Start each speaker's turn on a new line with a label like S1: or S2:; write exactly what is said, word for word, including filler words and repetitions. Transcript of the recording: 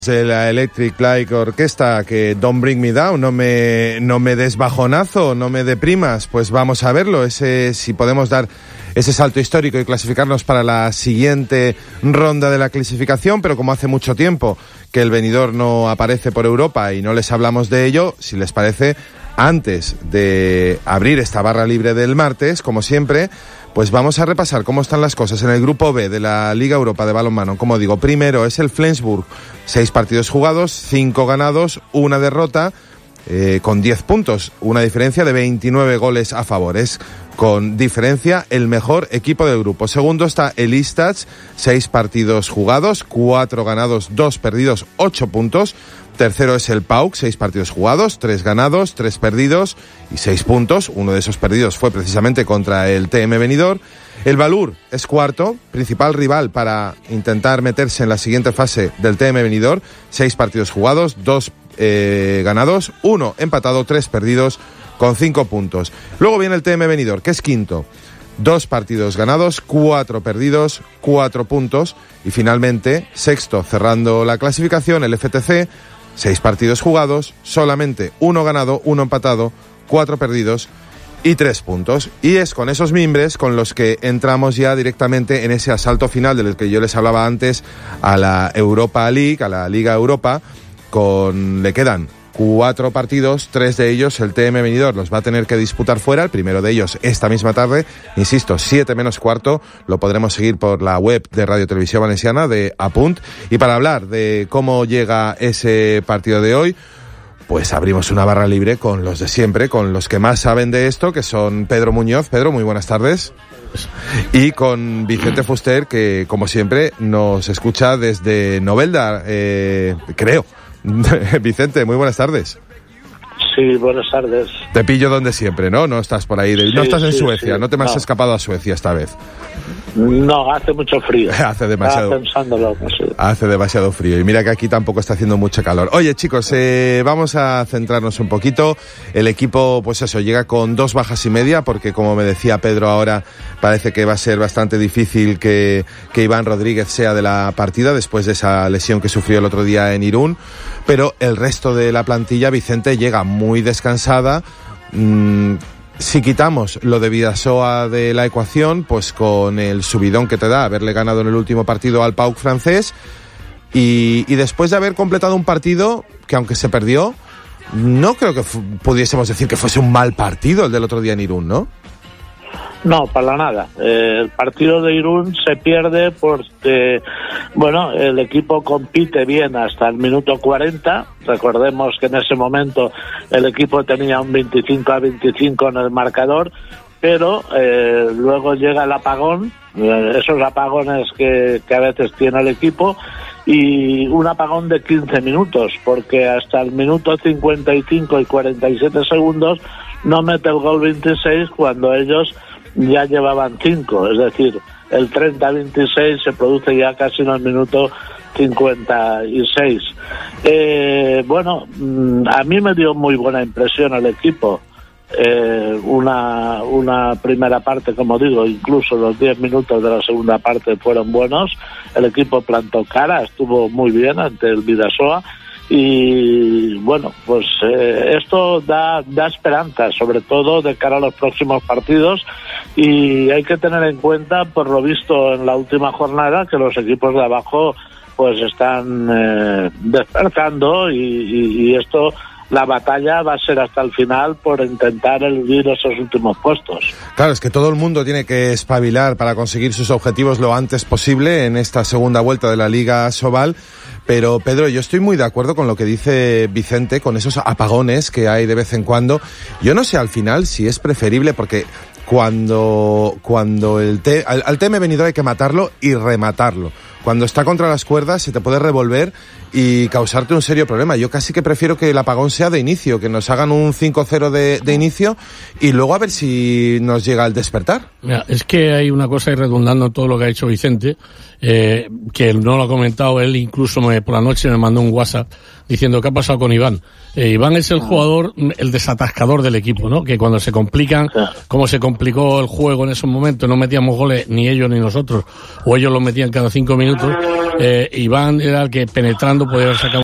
S1: De la Electric Light Orquesta, que Don't Bring Me Down, no me, no me des bajonazo, no me deprimas, pues vamos a verlo, ese, si podemos dar ese salto histórico y clasificarnos para la siguiente ronda de la clasificación, pero como hace mucho tiempo que el Benidorm no aparece por Europa y no les hablamos de ello, si les parece, antes de abrir esta barra libre del martes, como siempre, pues vamos a repasar cómo están las cosas en el grupo B de la Liga Europa de balonmano. Como digo, primero es el Flensburg, seis partidos jugados, cinco ganados, una derrota, eh, con diez puntos, una diferencia de veintinueve goles a favor. Es con diferencia el mejor equipo del grupo. Segundo está el Istats, seis partidos jugados, cuatro ganados, dos perdidos, ocho puntos. Tercero es el P A O K, seis partidos jugados, tres ganados, tres perdidos y seis puntos. Uno de esos perdidos fue precisamente contra el T M Benidorm. El Valur es cuarto, principal rival para intentar meterse en la siguiente fase del T M Benidorm. Seis partidos jugados, dos eh, ganados, uno empatado, tres perdidos con cinco puntos. Luego viene el T M Benidorm, que es quinto. Dos partidos ganados, cuatro perdidos, cuatro puntos. Y finalmente, sexto, cerrando la clasificación, el F T C. Seis partidos jugados, solamente uno ganado, uno empatado, cuatro perdidos y tres puntos. Y es con esos mimbres con los que entramos ya directamente en ese asalto final del que yo les hablaba antes a la Europa League, a la Liga Europa. Con le quedan cuatro partidos, tres de ellos el T M Benidorm los va a tener que disputar fuera, el primero de ellos esta misma tarde, insisto, siete menos cuarto, lo podremos seguir por la web de Radio Televisión Valenciana de Apunt. Y para hablar de cómo llega ese partido de hoy, pues abrimos una barra libre con los de siempre, con los que más saben de esto, que son Pedro Muñoz. Pedro, muy buenas tardes. Y con Vicente Fuster, que como siempre nos escucha desde Novelda, eh, creo. Vicente, muy buenas tardes.
S2: Sí, buenas tardes.
S1: Te pillo donde siempre, ¿no? No estás por ahí, de... sí, no estás en sí, Suecia, sí. No te me has no. escapado a Suecia esta vez.
S2: No, hace mucho frío.
S1: hace demasiado.
S2: Pensándolo, no sé.
S1: Hace demasiado frío y mira que aquí tampoco está haciendo mucho calor. Oye, chicos, eh, vamos a centrarnos un poquito. El equipo, pues eso, llega con dos bajas y media porque, como me decía Pedro ahora, parece que va a ser bastante difícil que, que Iván Rodríguez sea de la partida después de esa lesión que sufrió el otro día en Irún. Pero el resto de la plantilla, Vicente, llega muy descansada. Mmm, Si quitamos lo de Vidasoa de la ecuación, pues con el subidón que te da haberle ganado en el último partido al P A O K francés y, y después de haber completado un partido que, aunque se perdió, no creo que fu- pudiésemos decir que fuese un mal partido el del otro día en Irún, ¿no?
S2: No, para nada. Eh, el partido de Irún se pierde porque, bueno, el equipo compite bien hasta el minuto cuarenta. Recordemos que en ese momento el equipo tenía un veinticinco a veinticinco en el marcador, pero eh, luego llega el apagón, eh, esos apagones que, que a veces tiene el equipo, y un apagón de quince minutos, porque hasta el minuto cincuenta y cinco y cuarenta y siete segundos no mete el gol veintiséis cuando ellos ya llevaban cinco, es decir, el treinta a veintiséis se produce ya casi en el minuto cincuenta y seis. Eh, bueno, a mí me dio muy buena impresión el equipo. Eh, una, una primera parte, como digo, incluso los diez minutos de la segunda parte fueron buenos. El equipo plantó cara, estuvo muy bien ante el Vidasoa. Y bueno, pues eh, esto da, da esperanza, sobre todo de cara a los próximos partidos, y hay que tener en cuenta, por lo visto en la última jornada, que los equipos de abajo pues están eh, despertando y, y, y esto, la batalla va a ser hasta el final por intentar eludir esos últimos puestos.
S1: Claro, es que todo el mundo tiene que espabilar para conseguir sus objetivos lo antes posible en esta segunda vuelta de la Liga Sobal. Pero, Pedro, yo estoy muy de acuerdo con lo que dice Vicente, con esos apagones que hay de vez en cuando. Yo no sé al final si es preferible, porque cuando, cuando el te, al, al T M Benidorm hay que matarlo y rematarlo. Cuando está contra las cuerdas se te puede revolver y causarte un serio problema. Yo casi que prefiero que el apagón sea de inicio, que nos hagan un cinco cero de, de inicio y luego a ver si nos llega el despertar.
S3: Mira, es que hay una cosa, y redundando en todo lo que ha dicho Vicente, eh, que no lo ha comentado él, incluso me, por la noche me mandó un WhatsApp diciendo qué ha pasado con Iván. Eh, Iván es el jugador, el desatascador del equipo, ¿no? Que cuando se complican, como se complicó el juego en esos momentos, no metíamos goles ni ellos ni nosotros, o ellos los metían cada cinco minutos. minutos, eh, Iván era el que penetrando podía haber sacado